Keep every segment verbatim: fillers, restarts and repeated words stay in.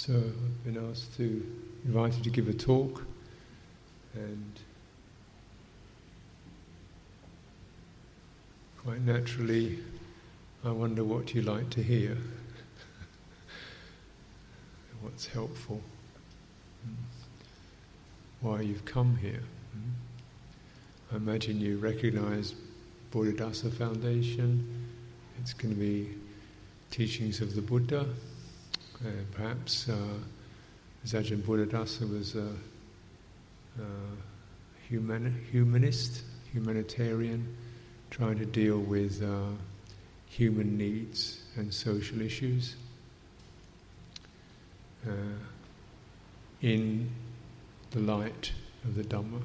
So I've been asked to, invited to give a talk, and quite naturally I wonder what you like to hear, what's helpful, why you've come here. I imagine you recognise Buddhadasa Foundation. It's going to be teachings of the Buddha. Uh, perhaps uh, Ajahn Buddhadasa was a, a human, humanist, humanitarian, trying to deal with uh, human needs and social issues uh, in the light of the Dhamma.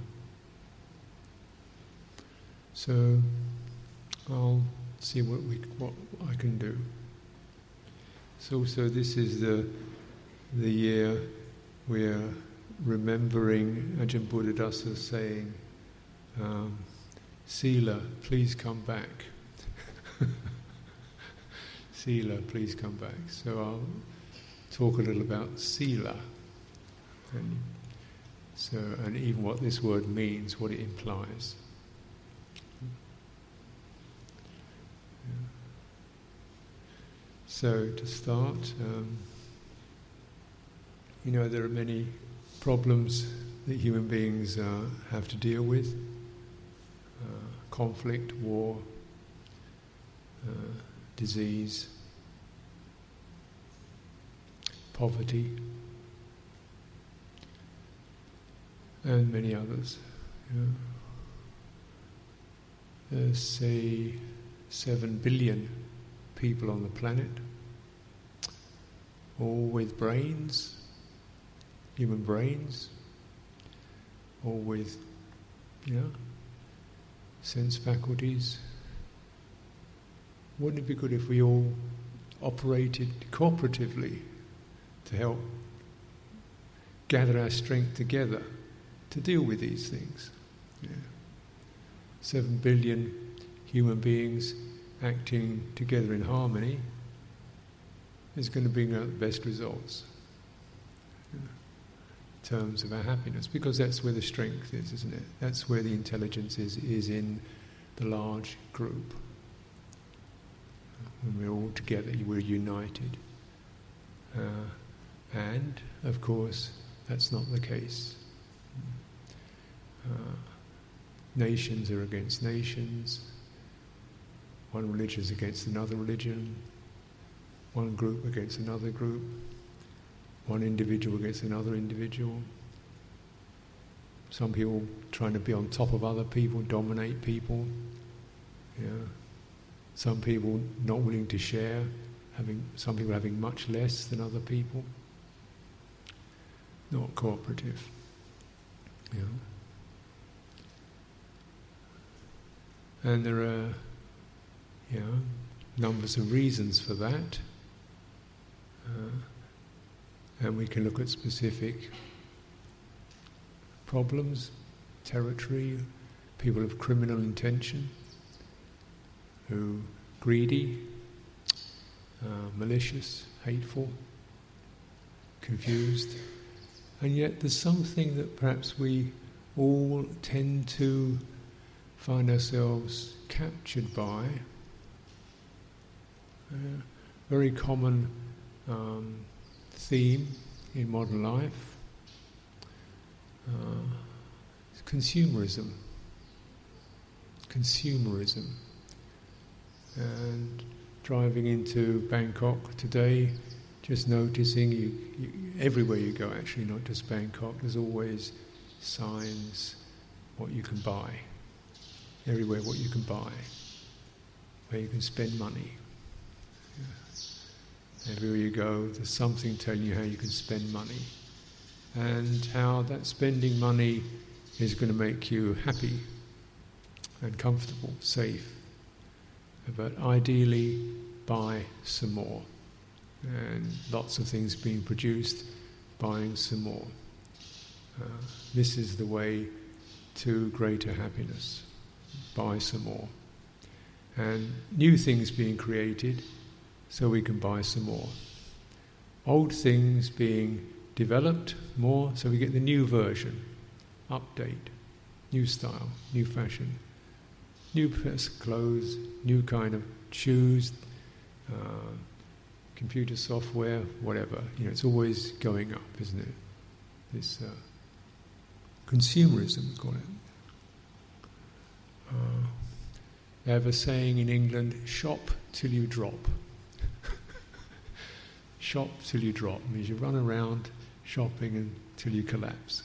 So I'll see what we what I can do. So, so this is the the year we're remembering Ajahn Buddhadasa saying, um, "Sila, please come back." Sila, please come back. So I'll talk a little about Sila, and so and even what this word means, what it implies. So to start, um, you know, there are many problems that human beings uh, have to deal with. Uh, conflict, war, uh, disease, poverty, and many others. You know. There's, say, seven billion people on the planet, all with brains, human brains, all with, you know, sense faculties. Wouldn't it be good if we all operated cooperatively to help gather our strength together to deal with these things? Yeah. Seven billion human beings acting together in harmony is going to bring out the best results in terms of our happiness, because that's where the strength is, isn't it? That's where the intelligence is, is in the large group. When we're all together, we're united. Uh, and, of course, that's not the case. Uh, nations are against nations. One religion is against another religion, one group against another group, one individual against another individual. Some people trying to be on top of other people, dominate people. Yeah. Some people not willing to share, having some people having much less than other people. Not cooperative. Yeah. And there are Yeah, numbers of reasons for that, uh, and we can look at specific problems, territory, people of criminal intention, who greedy, uh, malicious, hateful, confused, and yet there's something that perhaps we all tend to find ourselves captured by. Uh, very common um, theme in modern life, uh, consumerism. Consumerism. And driving into Bangkok today, just noticing, you, you, everywhere you go actually, not just Bangkok, there's always signs what you can buy. Everywhere what you can buy, where you can spend money. Everywhere you go, there's something telling you how you can spend money and how that spending money is going to make you happy and comfortable, safe. But ideally, buy some more. And lots of things being produced, buying some more. Uh, this is the way to greater happiness. Buy some more. And new things being created, so we can buy some more. old things being developed more, so we get the new version, update, new style, new fashion, new clothes, new kind of shoes, uh, computer software, whatever. You know, it's always going up, isn't it? This uh, consumerism, we call it. Uh, they have a saying in England: "Shop till you drop." Shop till you drop means you run around shopping until you collapse.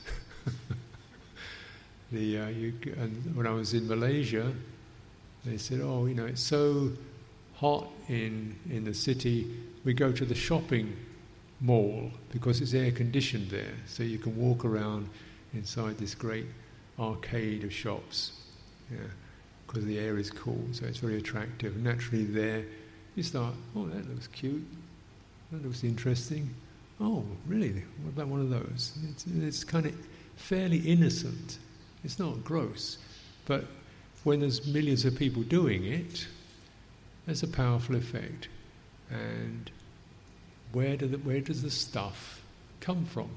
the uh, you, and when I was in Malaysia, they said, "Oh, you know, it's so hot in in the city. We go to the shopping mall because it's air conditioned there, so you can walk around inside this great arcade of shops, yeah, because the air is cool, so it's very attractive. And naturally, there you start. Oh, that looks cute. That looks interesting. Oh, really? What about one of those?" It's, it's kind of fairly innocent. It's not gross, but when there's millions of people doing it, there's a powerful effect. And where do the, where does the stuff come from?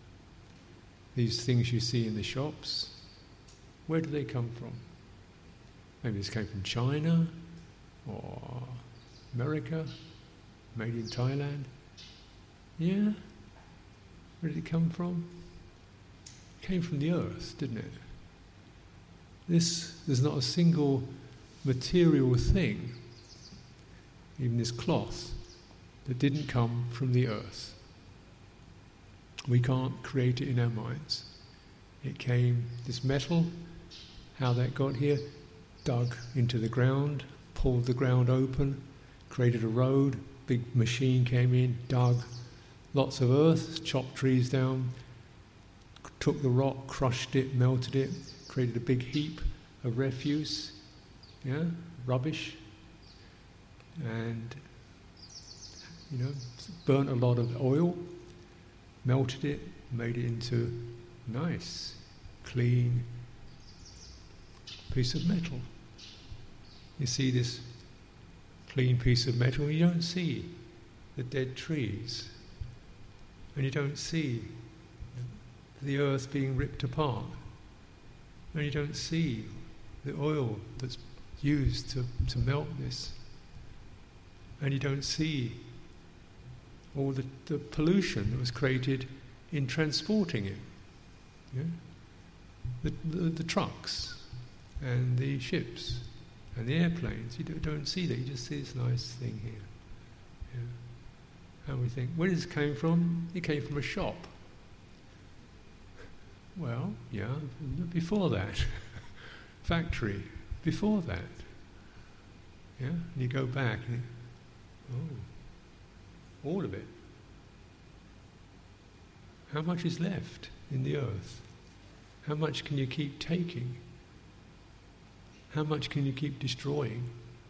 These things you see in the shops, where do they come from? Maybe this came from China or America, made in Thailand. Yeah? Where did it come from? It came from the earth, didn't it? This, there's not a single material thing, even this cloth, that didn't come from the earth. We can't create it in our minds. It came, this metal, how that got here, dug into the ground, pulled the ground open, created a road, big machine came in, dug lots of earth, chopped trees down, took the rock, crushed it, melted it, created a big heap of refuse, yeah, rubbish, and, you know, burnt a lot of oil, melted it, made it into nice, clean piece of metal. You see this clean piece of metal, you don't see the dead trees, and you don't see the earth being ripped apart, and you don't see the oil that's used to, to melt this, and you don't see all the, the pollution that was created in transporting it. Yeah? The, the, the trucks and the ships and the airplanes, you don't see that, you just see this nice thing here. Yeah. And we think, where did this came from? It came from a shop. Well, yeah, before that. Factory, before that. Yeah, and you go back and oh, all of it. How much is left in the earth? How much can you keep taking? How much can you keep destroying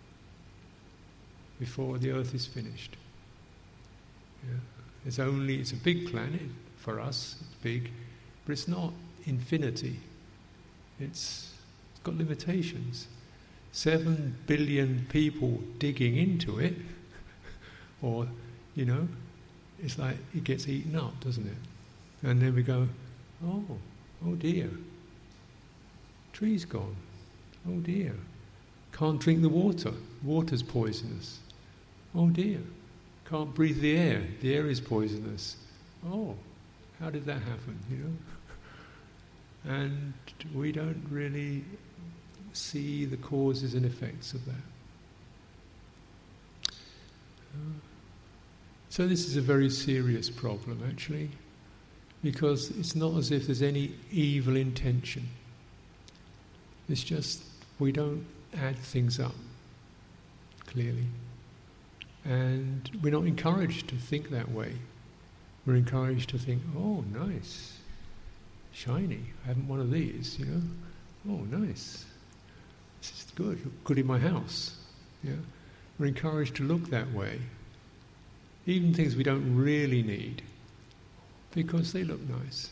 before the earth is finished? Yeah. It's only, it's a big planet for us, it's big, but it's not infinity. It's, it's got limitations. Seven billion people digging into it, or, you know, it's like it gets eaten up, doesn't it? And then we go, oh, oh dear, tree's gone. Oh dear, can't drink the water, water's poisonous. Oh dear, can't breathe the air, the air is poisonous. Oh, how did that happen, you know? And we don't really see the causes and effects of that. Uh, so this is a very serious problem, actually, because it's not as if there's any evil intention. It's just we don't add things up, clearly. And we're not encouraged to think that way. We're encouraged to think, oh, nice, shiny, I haven't one of these, you know. Oh, nice, this is good, look good in my house. Yeah, we're encouraged to look that way. Even things we don't really need, because they look nice.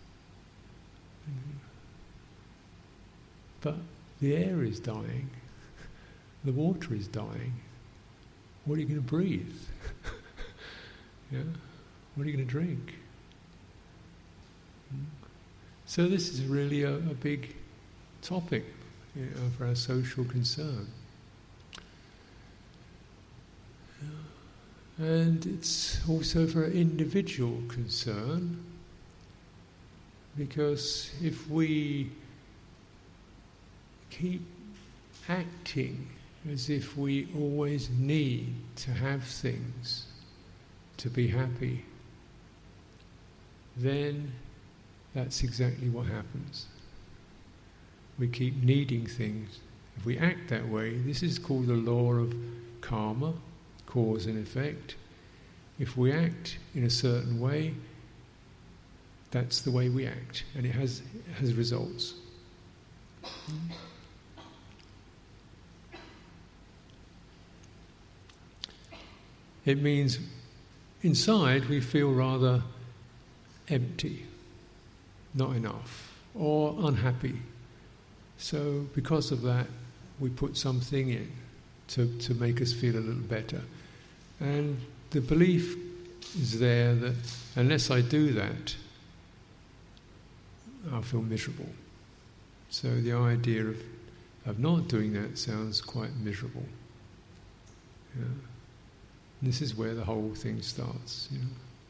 But the air is dying, the water is dying. What are you going to breathe? Yeah. What are you going to drink? So this is really a, a big topic, you know, for our social concern. And it's also for individual concern, because if we keep acting as if we always need to have things to be happy, then that's exactly what happens. We keep needing things. If we act that way, this is called the law of karma, cause and effect. If we act in a certain way, that's the way we act, and it has it has results. It means inside we feel rather empty, not enough, or unhappy. So because of that, we put something in to, to make us feel a little better. And the belief is there that unless I do that, I'll feel miserable. So the idea of, of not doing that sounds quite miserable. Yeah. This is where the whole thing starts, you know.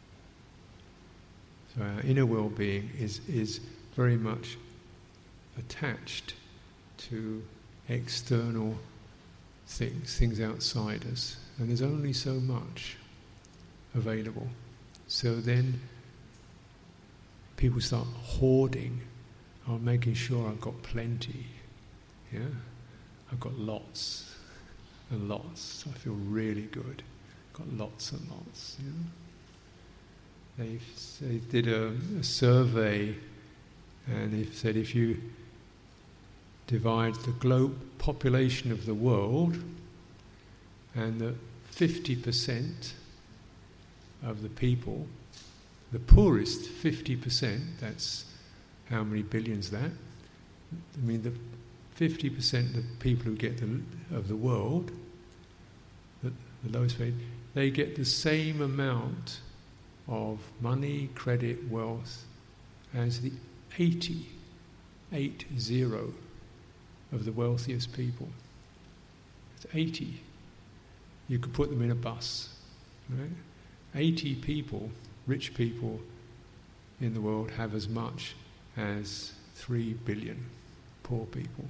So our inner well-being is, is very much attached to external things, things outside us. And there's only so much available. So then people start hoarding, or making sure I've got plenty. Yeah, I've got lots and lots. I feel really good. Got lots and lots. You know? They've, they did a, a survey, and they've said if you divide the globe population of the world, and the fifty percent of the people, the poorest fifty percent, that's how many billions that? I mean, the fifty percent of the people who get the, of the world, the, the lowest paid, they get the same amount of money, credit, wealth as the eighty, eight zero of the wealthiest people. It's eighty. You could put them in a bus, right? eighty people, rich people in the world, have as much as three billion poor people.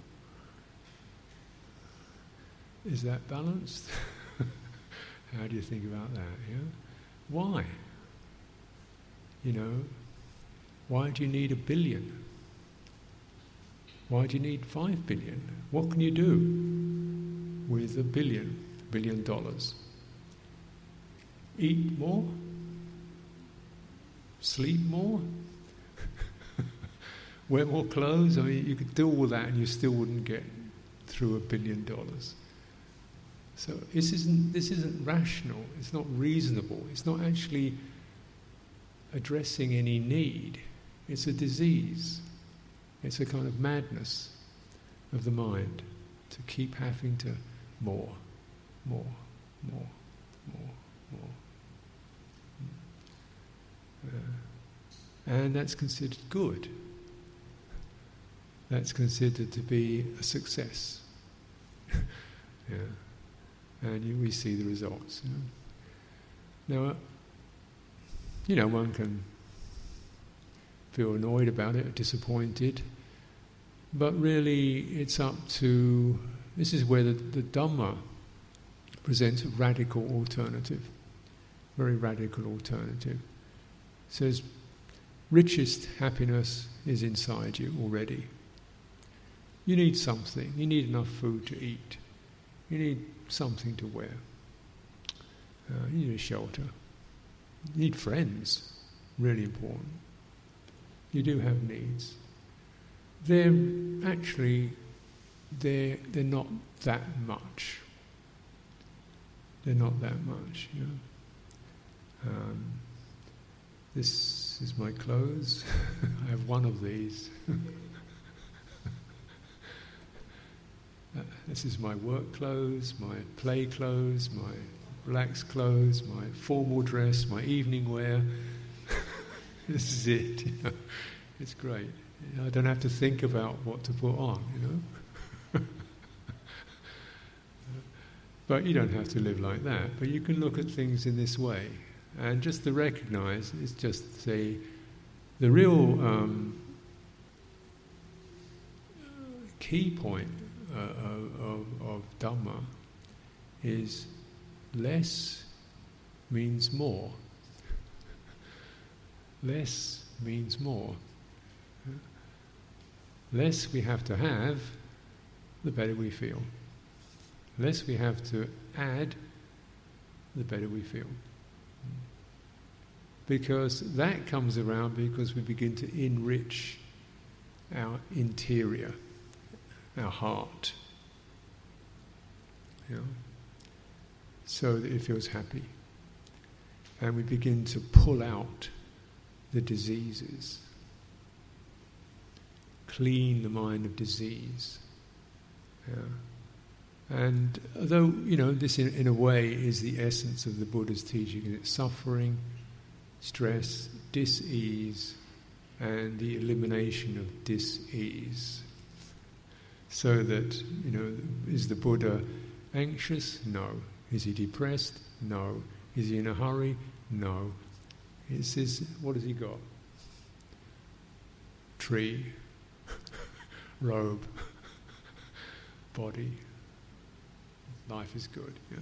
Is that balanced? How do you think about that? Yeah? Why? You know, why do you need a billion? Why do you need five billion? What can you do with a billion, billion dollars? Eat more? Sleep more? Wear more clothes? I mean, you could do all that and you still wouldn't get through a billion dollars. So this isn't, this isn't rational, it's not reasonable, it's not actually addressing any need. It's a disease. It's a kind of madness of the mind to keep having to more, more, more, more, more. Uh, and that's considered good. That's considered to be a success. Yeah. And you, we see the results. You know? Now, you know, one can feel annoyed about it, or disappointed, but really it's up to, this is where the, the Dhamma presents a radical alternative, very radical alternative. It says, richest happiness is inside you already. You need something, you need enough food to eat, you need something to wear, uh, you need a shelter, you need friends, really important. You do have needs. They're actually, they're, they're not that much. They're not that much, you know. Um, this is my clothes. I have one of these. uh, this is my work clothes, my play clothes, my relaxed clothes, my formal dress, my evening wear. This is it. You know? It's great. You know, I don't have to think about what to put on, you know. But you don't have to live like that. But you can look at things in this way. And just to recognize, it's just say, the real um, key point uh, of, of Dhamma is less means more. Less means more. Less we have to have, the better we feel. Less we have to add, the better we feel. Because that comes around because we begin to enrich our interior, our heart, you know, so that it feels happy. And we begin to pull out the diseases, clean the mind of disease. Yeah. And although, you know, this in, in a way is the essence of the Buddha's teaching, it's suffering, stress, dis-ease, and the elimination of dis-ease. So that, you know, is the Buddha anxious? No. Is he depressed? No. Is he in a hurry? No. It says, what has he got? Tree, robe, body. Life is good. Yeah.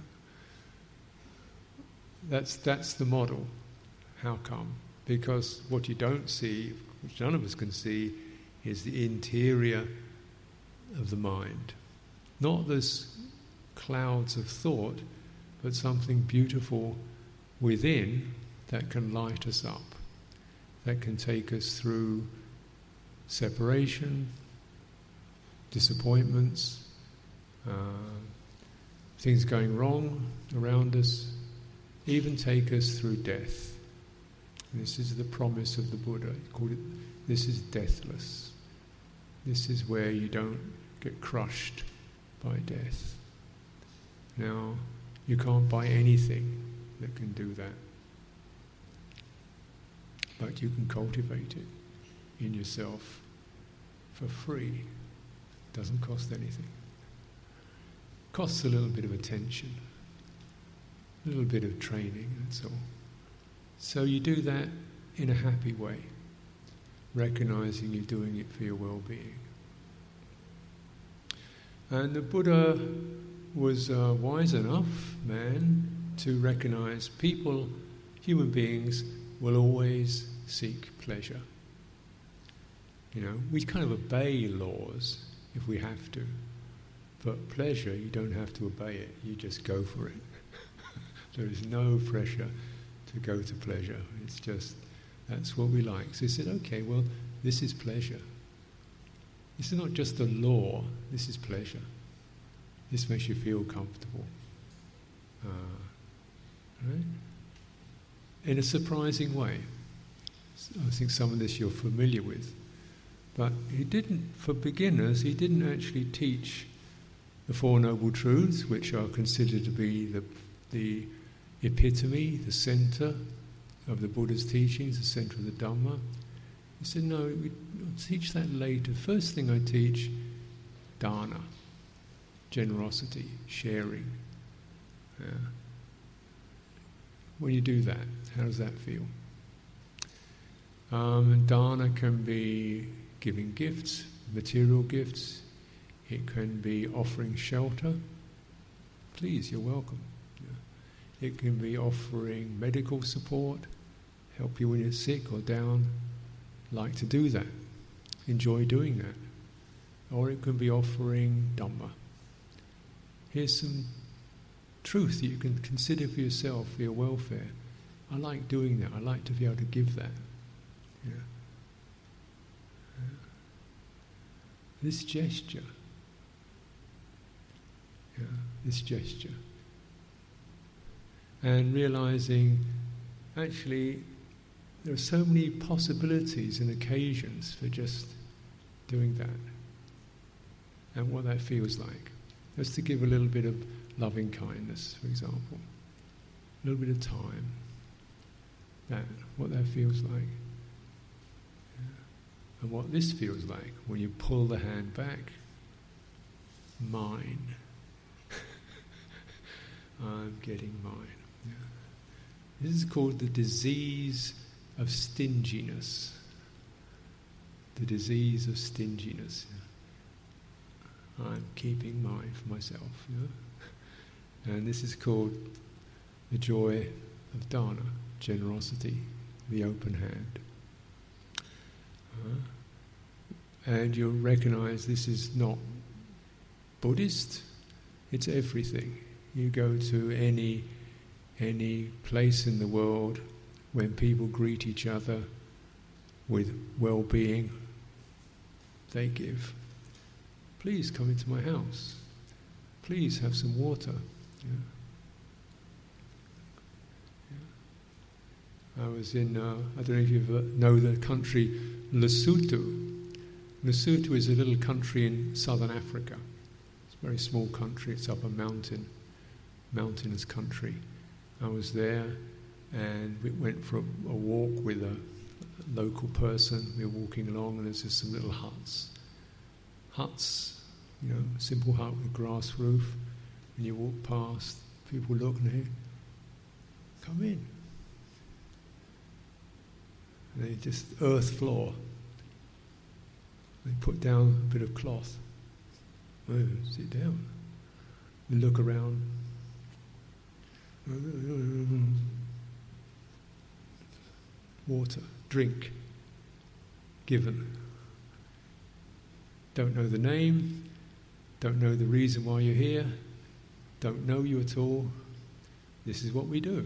That's that's the model. How come? Because what you don't see, which none of us can see, is the interior of the mind. Not those clouds of thought, but something beautiful within that can light us up, that can take us through separation, disappointments, uh, things going wrong around us, even take us through death. This is the promise of the Buddha. He called it, this is deathless. This is where you don't get crushed by death. Now, you can't buy anything that can do that. But you can cultivate it in yourself for free. It doesn't cost anything. It costs a little bit of attention, a little bit of training, that's all. So you do that in a happy way, recognizing you're doing it for your well-being. And the Buddha was a wise enough man to recognize people, human beings, will always seek pleasure. You know, we kind of obey laws if we have to, but pleasure, you don't have to obey it, you just go for it. There is no pressure to go to pleasure. It's just, that's what we like. So he said, okay, well, this is pleasure. This is not just a law, this is pleasure. This makes you feel comfortable. Uh, right? In a surprising way. I think some of this you're familiar with. But he didn't, for beginners, he didn't actually teach the Four Noble Truths, which are considered to be the, the epitome, the centre of the Buddha's teachings, the centre of the Dhamma. He said, no, we teach that later. First thing I teach, dana, generosity, sharing. Yeah. When you do that, how does that feel? Um, dana can be giving gifts, material gifts. It can be offering shelter. Please, you're welcome. Yeah. It can be offering medical support, help you when you're sick or down. Like to do that. Enjoy doing that. Or it can be offering Dhamma. Here's some truth that you can consider for yourself, for your welfare. I like doing that. I like to be able to give that. Yeah. Yeah. This gesture. Yeah, this gesture. And realizing, actually, there are so many possibilities and occasions for just doing that. And what that feels like. Just to give a little bit of loving kindness, for example. a little bit of time, that, what that feels like. And what this feels like when you pull the hand back. Mine. I'm getting mine. Yeah. This is called the disease of stinginess. The disease of stinginess. Yeah. I'm keeping mine for myself. Yeah. And this is called the joy of dana, generosity, the open hand. Uh, and you'll recognize this is not Buddhist, it's everything. You go to any any place in the world when people greet each other with well-being, they give. Please come into my house. Please have some water. Yeah. Yeah. I was in, uh, I don't know if you know the country Lesotho. Lesotho is a little country in southern Africa. It's a very small country, it's up a mountain, mountainous country. I was there and we went for a, a walk with a, a local person. We were walking along and there's just some little huts. Huts, you know, simple hut with a grass roof. And you walk past, people look and they come in. And they just earth floor. They put down a bit of cloth. Oh, sit down. They look around. Water, drink, given. Don't know the name, don't know the reason why you're here, don't know you at all. This is what we do.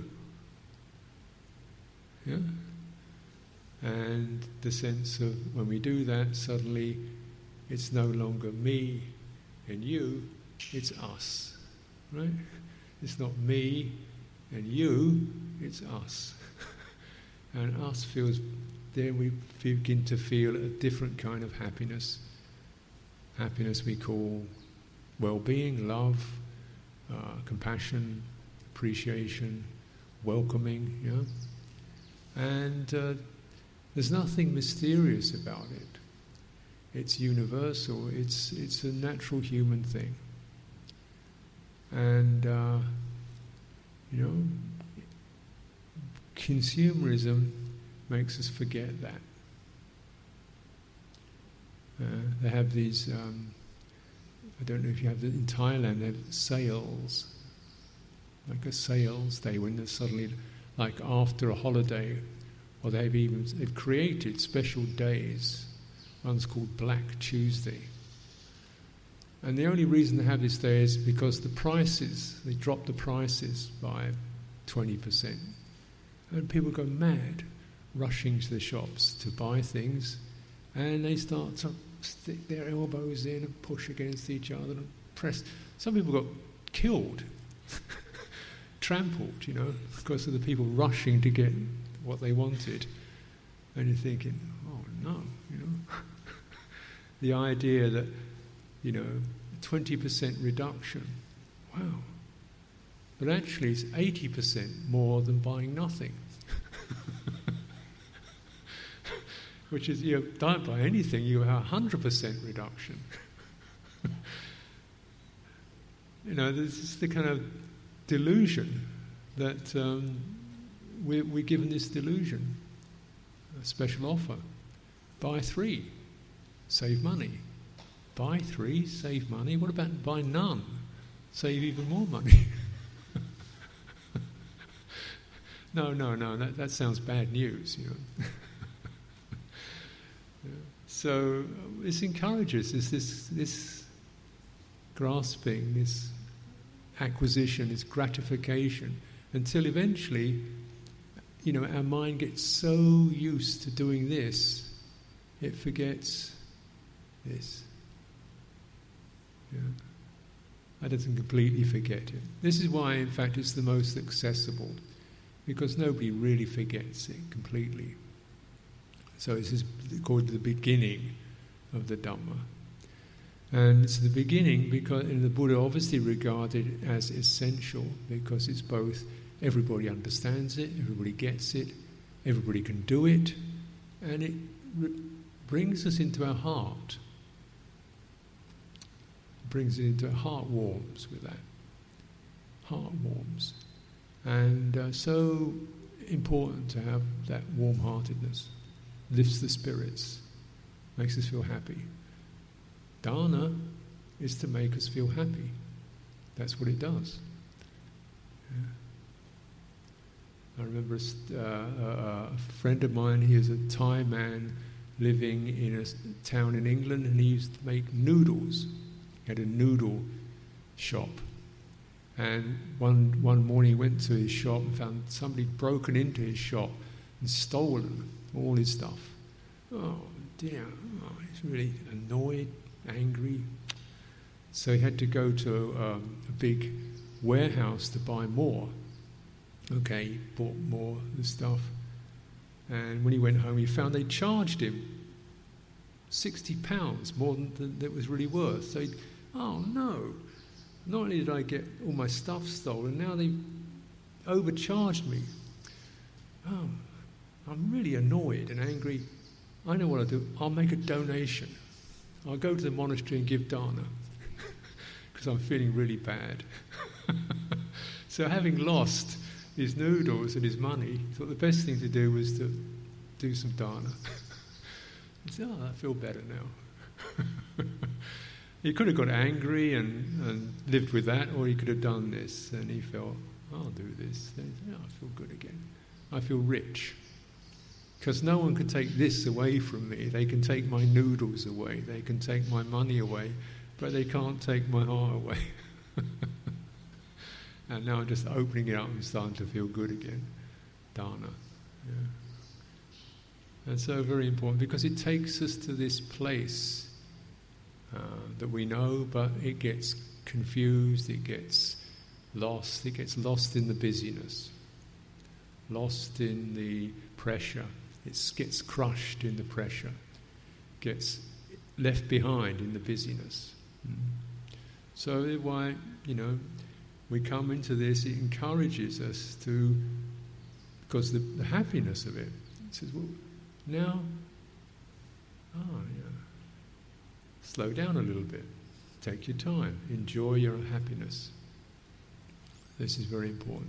Yeah? And the sense of when we do that, suddenly it's no longer me and you, it's us. Right? It's not me and you, it's us. And us feels, then we begin to feel a different kind of happiness. Happiness we call well-being, love, uh, compassion, appreciation, welcoming, yeah? And uh, there's nothing mysterious about it. It's universal, it's, it's a natural human thing. And, uh, you know, consumerism makes us forget that. Uh, they have these, um, I don't know if you have, the, in Thailand they have sales, like a sales day when there's suddenly, like after a holiday, or they've even they've created special days. One's called Black Tuesday. And the only reason they have this day is because the prices, they drop the prices by twenty percent. And people go mad, rushing to the shops to buy things, and they start to stick their elbows in and push against each other and press. Some people got killed, trampled, you know, because of the people rushing to get what they wanted. And you're thinking, oh no, you know. The idea that, you know, twenty percent reduction, wow. But actually it's eighty percent more than buying nothing. Which is, you know, don't buy anything, you have a one hundred percent reduction. You know, this is the kind of delusion that um, we're, we're given this delusion. A special offer. Buy three, save money. Buy three, save money. What about buy none? Save even more money. no, no, no, that, that sounds bad news, you know. Yeah. So this encourages this, this, this grasping, this acquisition, this gratification, until eventually, you know, our mind gets so used to doing this, it forgets this. Yeah. It doesn't completely forget it. This is why, in fact, it's the most accessible, because nobody really forgets it completely. So this is called the beginning of the Dhamma. And it's the beginning because, and the Buddha obviously regarded it as essential, because it's both everybody understands it, everybody gets it, everybody can do it, and it re- brings us into our heart. Brings it into our heart, warms with that. Heart warms. And uh, so important to have that warm-heartedness. Lifts the spirits, makes us feel happy. Dana is to make us feel happy. That's what it does. Yeah. I remember a, uh, a friend of mine, he was a Thai man living in a town in England, and he used to make noodles. He had a noodle shop. And one one morning he went to his shop and found somebody broken into his shop and stolen all his stuff. Oh dear, oh, he's really annoyed, angry. So he had to go to um, a big warehouse to buy more. Okay, he bought more of the stuff. And when he went home, he found they charged him sixty pounds more than, than it was really worth. So he, oh no, not only did I get all my stuff stolen, now they overcharged me. Oh, I'm really annoyed and angry. I know what I'll do. I'll make a donation. I'll go to the monastery and give dana because I'm feeling really bad. So having lost his noodles and his money, he thought the best thing to do was to do some dana. He said, oh, I feel better now. He could have got angry and, and lived with that, or he could have done this, and he felt, I'll do this. Then, oh, I feel good again. I feel rich. Because no one can take this away from me. They can take my noodles away. They can take my money away. But they can't take my heart away. And now I'm just opening it up and starting to feel good again. Dana. Yeah. And so very important, because it takes us to this place uh, that we know, but it gets confused, it gets lost, it gets lost in the busyness, lost in the pressure. It gets crushed in the pressure, gets left behind in the busyness. Mm. So why, you know, we come into this, it encourages us to, because the, the happiness of it, it says, well, now, oh yeah, slow down a little bit, take your time, enjoy your happiness. This is very important.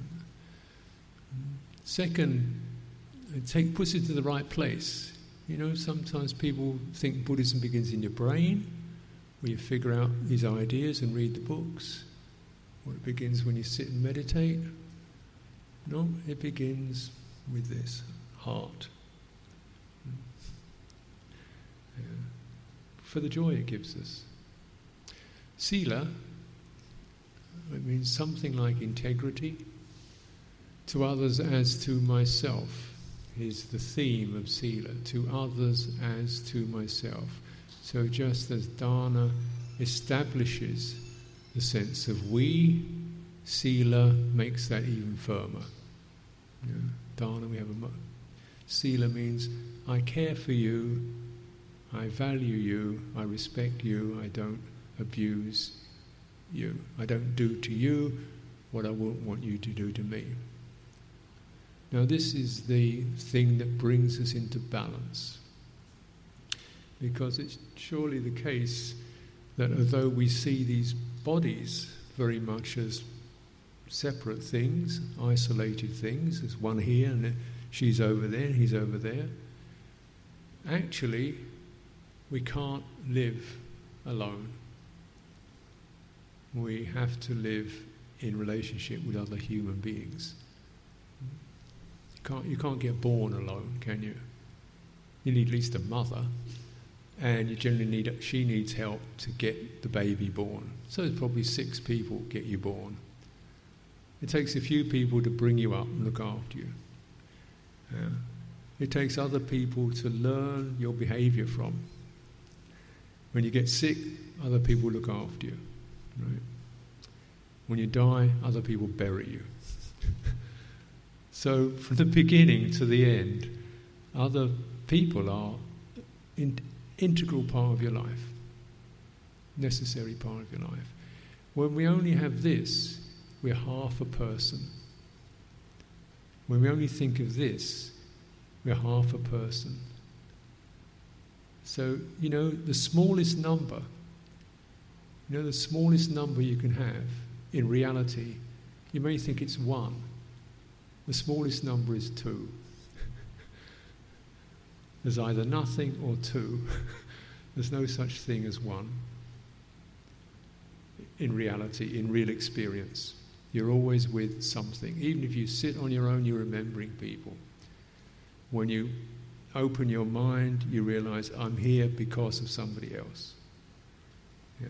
Second, it take, puts it to the right place. You know, sometimes people think Buddhism begins in your brain, where you figure out these ideas and read the books, or it begins when you sit and meditate. No, it begins with this heart. Yeah. For the joy it gives us. Sila, it means something like integrity. To others as to myself is the theme of Sila. To others as to myself. So just as dana establishes the sense of we, Sila makes that even firmer. Yeah. Dana, we have a mo- Sila means I care for you, I value you, I respect you, I don't abuse you. I don't do to you what I won't want you to do to me. Now this is the thing that brings us into balance. Because it's surely the case that although we see these bodies very much as separate things, isolated things, there's one here and she's over there, he's over there, actually we can't live alone. We have to live in relationship with other human beings. You can't, you can't get born alone, can you? You need at least a mother, and you generally need, she needs help to get the baby born. So there's probably six people get you born. It takes a few people to bring you up and look after you. Yeah. It takes other people to learn your behaviour from. When you get sick, other people look after you. Right? When you die, other people bury you. So from the beginning to the end, other people are an integral part of your life, necessary part of your life. When we only have this, we're half a person. When we only think of this, we're half a person. So, you know, the smallest number, you know, the smallest number you can have, in reality, you may think it's one. The smallest number is two. There's either nothing or two. There's no such thing as one. In reality, in real experience, you're always with something. Even if you sit on your own, you're remembering people. When you open your mind, you realize, I'm here because of somebody else. Yeah.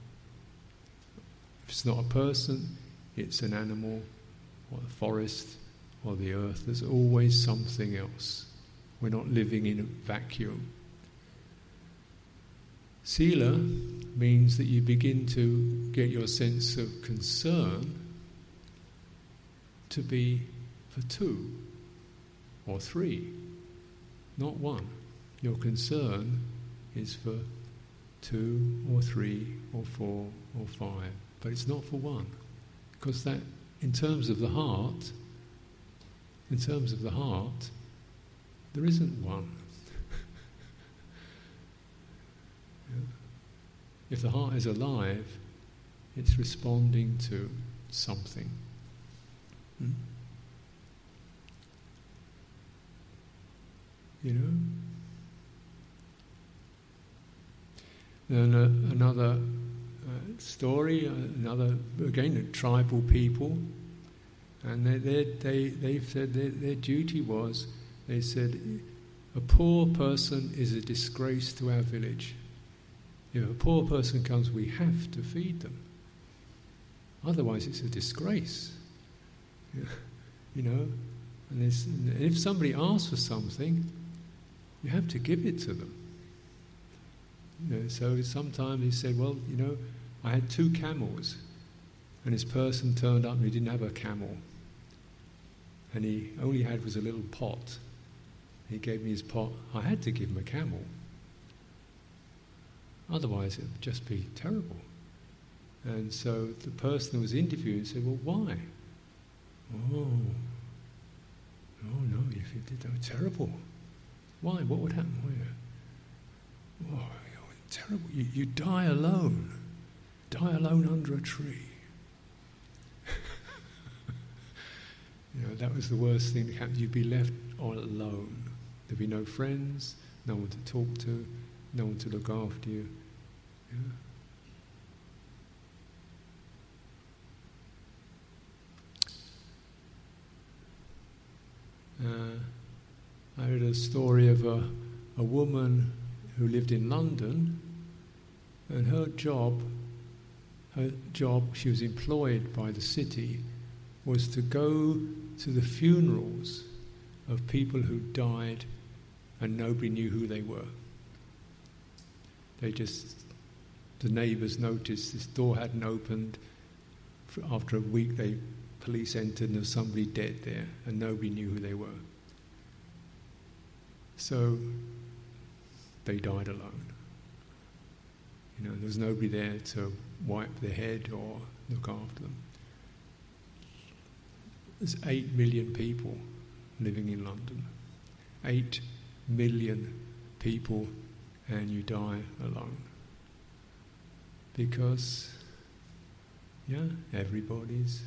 If it's not a person, it's an animal, or the forest, or the earth. There's always something else. We're not living in a vacuum. Sila means that you begin to get your sense of concern to be for two or three, not one. Your concern is for two or three or four or five, but it's not for one. Because that, in terms of the heart, in terms of the heart, there isn't one. Yeah. If the heart is alive, it's responding to something. Hmm? You know? Then uh, another uh, story, uh, another, again, tribal people, and they, they, they, they've said their, their duty was, they said, a poor person is a disgrace to our village. If a poor person comes, we have to feed them. Otherwise, it's a disgrace. You know, and, and if somebody asks for something, you have to give it to them. You know, so sometimes he said, well, you know, I had two camels, and this person turned up and he didn't have a camel, and he only had was a little pot. He gave me his pot. I had to give him a camel. Otherwise, it would just be terrible. And so the person who was interviewed said, well, why? Oh, oh no, if you did that, terrible. Why? What would happen? Where? Oh, terrible. You, you die alone. Die alone under a tree. You know, that was the worst thing that happened. You'd be left all alone. There'd be no friends, no one to talk to, no one to look after you. Yeah. Uh, I heard a story of a, a woman who lived in London, and her job, her job, she was employed by the city, was to go to the funerals of people who died and nobody knew who they were. They just, the neighbours noticed this door hadn't opened. After a week, they police entered and there was somebody dead there and nobody knew who they were. So they died alone. You know, there was nobody there to wipe their head or look after them. There's eight million people living in London. Eight million people, and you die alone. Because, yeah, everybody's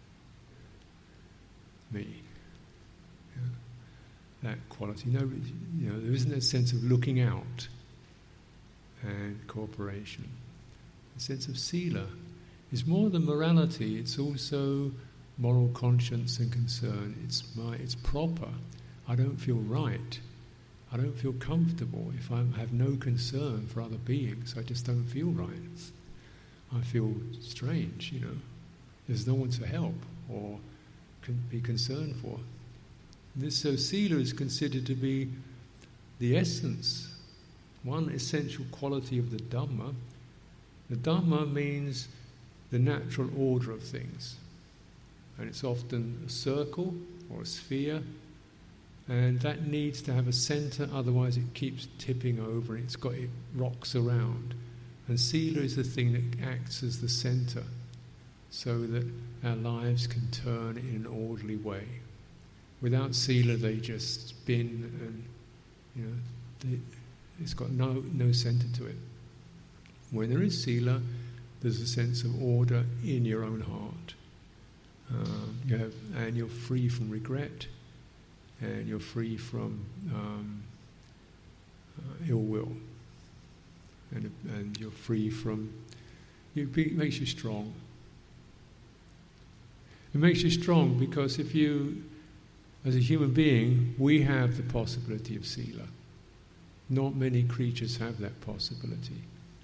me. Yeah. That quality. No, you know, there isn't a sense of looking out and cooperation. The sense of sila is more than morality. It's also moral conscience and concern. It's my. It's proper. I don't feel right. I don't feel comfortable if I have no concern for other beings. I just don't feel right. I feel strange. You know, there's no one to help or can be concerned for. This so sila is considered to be the essence, one essential quality of the Dhamma. The Dhamma means the natural order of things, and it's often a circle or a sphere, and that needs to have a centre, otherwise it keeps tipping over and it's got it rocks around. And sila is the thing that acts as the centre, so that our lives can turn in an orderly way. Without sila, they just spin, and you know, they, it's got no no centre to it. When there is sila, there's a sense of order in your own heart. Um, you have, and you're free from regret, and you're free from um, uh, ill will, and and you're free from. It makes you strong. It makes you strong because if you, as a human being, we have the possibility of sila. Not many creatures have that possibility.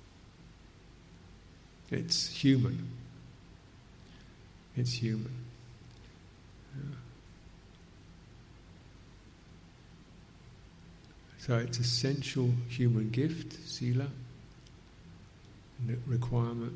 It's human. It's human. Yeah. So it's essential human gift, sila, requirement.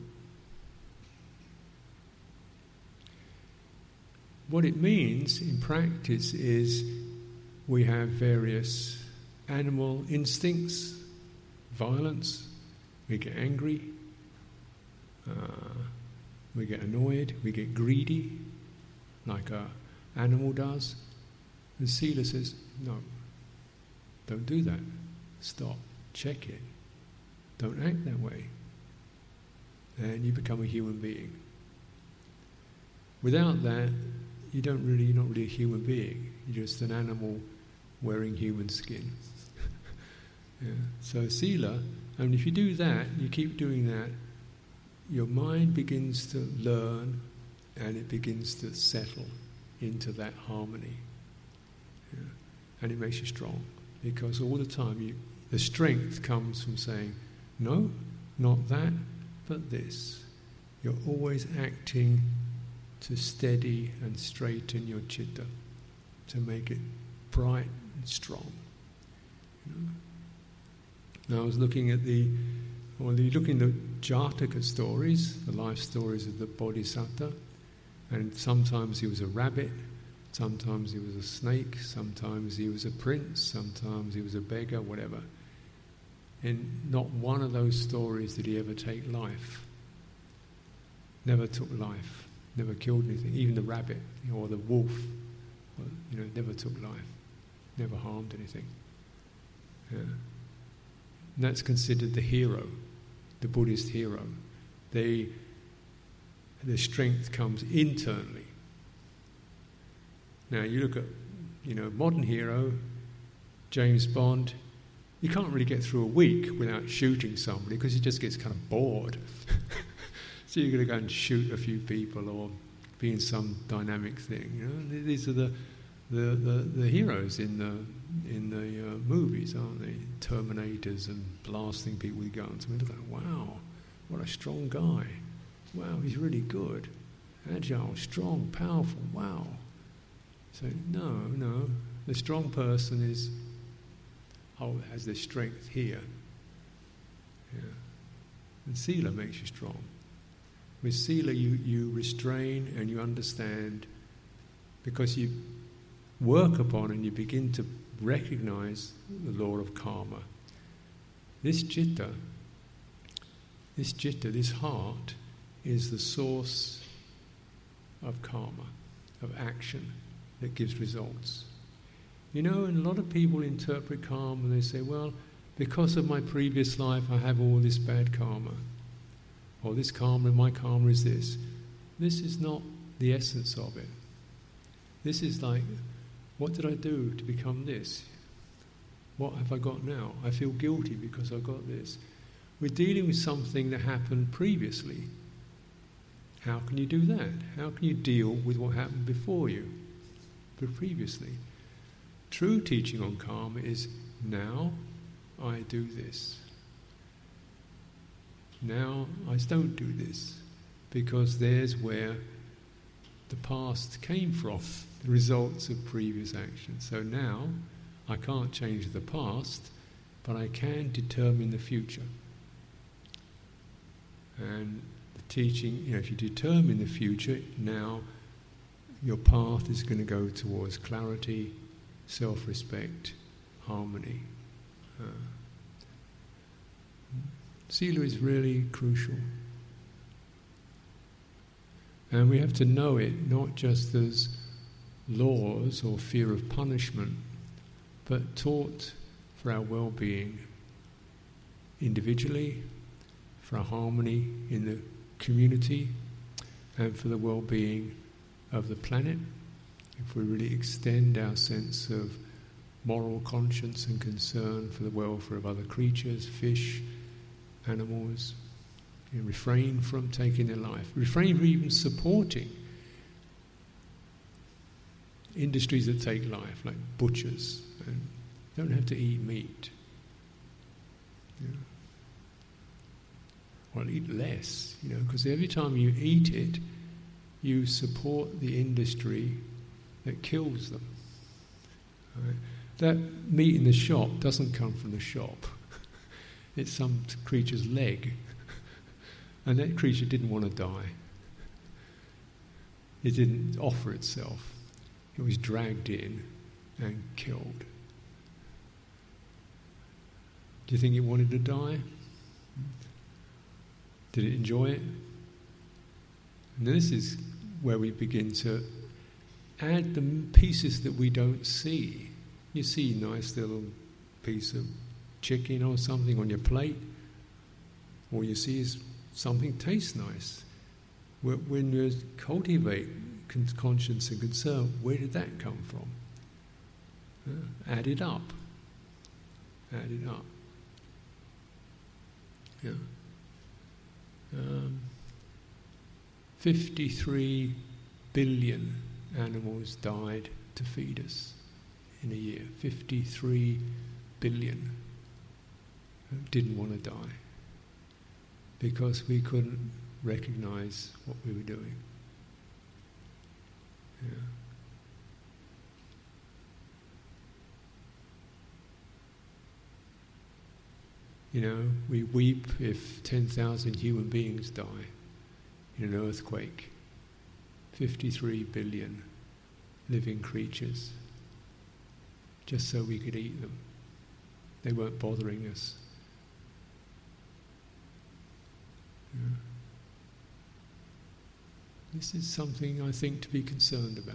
What it means in practice is we have various animal instincts, violence, we get angry, uh, we get annoyed, we get greedy, like an animal does. And sila says, no, don't do that. Stop, check it. Don't act that way. And you become a human being. Without that, you don't really, you're not really a human being. You're just an animal wearing human skin. Yeah. So sila, and if you do that, you keep doing that, your mind begins to learn and it begins to settle into that harmony. Yeah. And it makes you strong. Because all the time, you, the strength comes from saying, no, not that, but this. You're always acting to steady and straighten your citta, to make it bright and strong. You know? Now I was looking at the, well, you look in the Jataka stories, the life stories of the Bodhisattva, and sometimes he was a rabbit, sometimes he was a snake, sometimes he was a prince, sometimes he was a beggar, whatever. In not one of those stories did he ever take life. Never took life, never killed anything. Even the rabbit or the wolf, you know, never took life, never harmed anything. Yeah. And that's considered the hero, the Buddhist hero. They, their strength comes internally. Now you look at, you know, modern hero, James Bond. You can't really get through a week without shooting somebody because he just gets kind of bored. So you're going to go and shoot a few people or be in some dynamic thing. You know, these are the the, the, the heroes in the in the uh, movies, aren't they? Terminators and blasting people with guns. I mean, look at, wow, what a strong guy. Wow, he's really good, agile, strong, powerful. Wow. So no, no, the strong person is. Oh, has this strength here. Yeah. And sila makes you strong. With sila, you, you restrain and you understand because you work upon and you begin to recognize the law of karma. This citta, this citta, this heart, is the source of karma, of action that gives results. You know, and a lot of people interpret karma and they say, well, because of my previous life I have all this bad karma. Or this karma, my karma is this. This is not the essence of it. This is like, what did I do to become this? What have I got now? I feel guilty because I got this. We're dealing with something that happened previously. How can you do that? How can you deal with what happened before you, but previously? True teaching on karma is, now I do this. Now I don't do this, because there's where the past came from, the results of previous action. So now I can't change the past, but I can determine the future. And the teaching, you know, if you determine the future, now your path is going to go towards clarity, self-respect, harmony. Uh, Sila is really crucial. And we have to know it, not just as laws or fear of punishment, but taught for our well-being individually, for our harmony in the community, and for the well-being of the planet. If we really extend our sense of moral conscience and concern for the welfare of other creatures, fish, animals, you know, refrain from taking their life, refrain from even supporting industries that take life, like butchers, and don't have to eat meat. You know. Or eat less, you know, because every time you eat it, you support the industry that kills them. Right? That meat in the shop doesn't come from the shop. It's some creature's leg. And that creature didn't want to die. It didn't offer itself. It was dragged in and killed. Do you think it wanted to die? Did it enjoy it? And this is where we begin to add the pieces that we don't see. You see a nice little piece of chicken or something on your plate, or you see something tastes nice. When you cultivate conscience and concern, where did that come from? Uh, add it up. Add it up. Yeah. Um, fifty-three billion animals died to feed us in a year. fifty-three billion didn't want to die because we couldn't recognize what we were doing. Yeah. You know, we weep if ten thousand human beings die in an earthquake. fifty-three billion living creatures, just so we could eat them. They weren't bothering us. Yeah. This is something I think to be concerned about.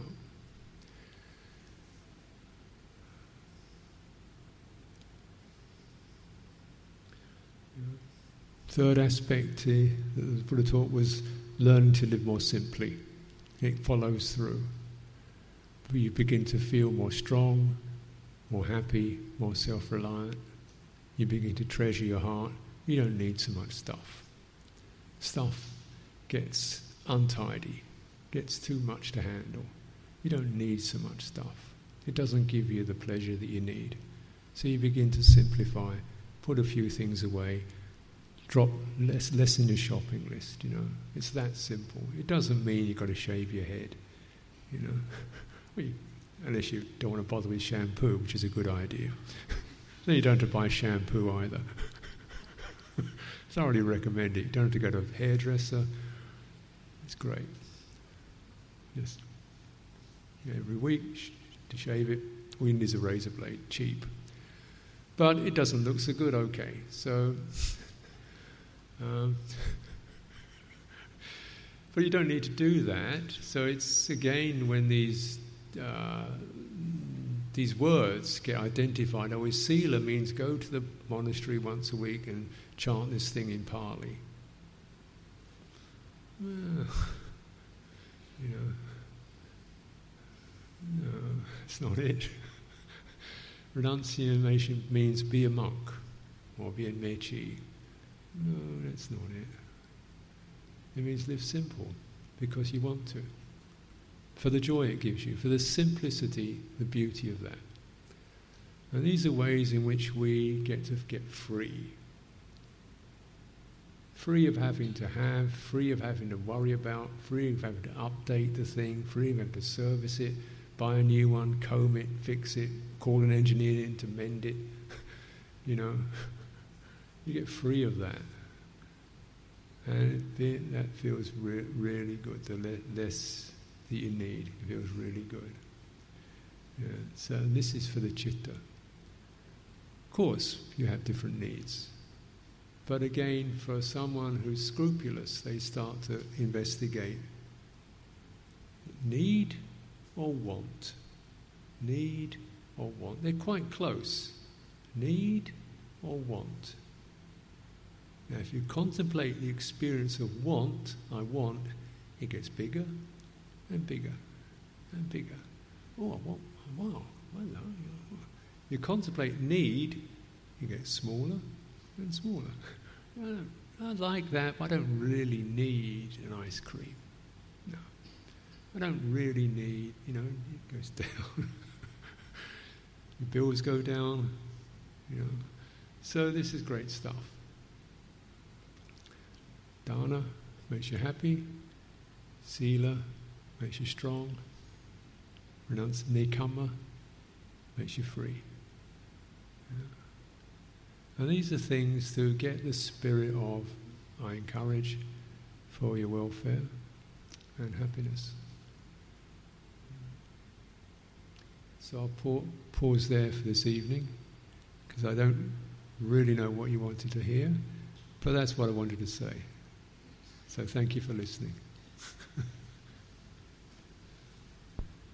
Third aspect uh, that the Buddha taught was learning to live more simply. It follows through. You begin to feel more strong, more happy, more self-reliant. You begin to treasure your heart. You don't need so much stuff. Stuff gets untidy, gets too much to handle. You don't need so much stuff. It doesn't give you the pleasure that you need. So you begin to simplify, put a few things away, drop less, less in your shopping list, you know. It's that simple. It doesn't mean you've got to shave your head, you know. well, you, unless you don't want to bother with shampoo, which is a good idea. Then you don't have to buy shampoo either. Thoroughly recommend it. You don't have to go to a hairdresser. It's great. Just you know, every week sh- to shave it. All you need is a razor blade, cheap. But it doesn't look so good, okay. So, um, but you don't need to do that. So it's again when these uh, these words get identified. Oh, sila means go to the monastery once a week and chant this thing in Pali. Well, you know, no, it's not it. Renunciation means be a monk or be a mechi. No, that's not it. It means live simple because you want to. For the joy it gives you, for the simplicity, the beauty of that. And these are ways in which we get to get free. Free of having to have, free of having to worry about, free of having to update the thing, free of having to service it, buy a new one, comb it, fix it, call an engineer in to mend it. You know, you get free of that. And it, that feels re- really good, the le- less that you need. It feels really good. Yeah, so this is for the citta. Of course, you have different needs. But again, for someone who's scrupulous, they start to investigate. Need? or want? Need or want? They're quite close. Need or want? Now, if you contemplate the experience of want, I want, it gets bigger and bigger and bigger. Oh, I want, wow, hello. You contemplate need, it gets smaller and smaller. I, don't, I like that, but I don't really need an ice cream. No. I don't really need, you know, it goes down. Your bills go down, you know. So this is great stuff. Dana makes you happy. Sila makes you strong. Renunci- Nekkhamma makes you free. Yeah. And these are things to get the spirit of, I encourage, for your welfare and happiness. So I'll pa- pause there for this evening, because I don't really know what you wanted to hear, but that's what I wanted to say. So thank you for listening.